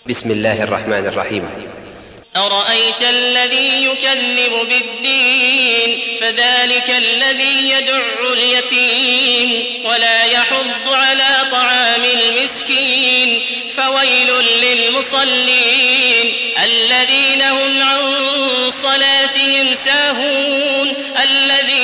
بسم الله الرحمن الرحيم. أرأيت الذي يكذب بالدين فذلك الذي يدع اليتيم ولا يحض على طعام المسكين فويل للمصلين الذين هم عن صلاتهم ساهون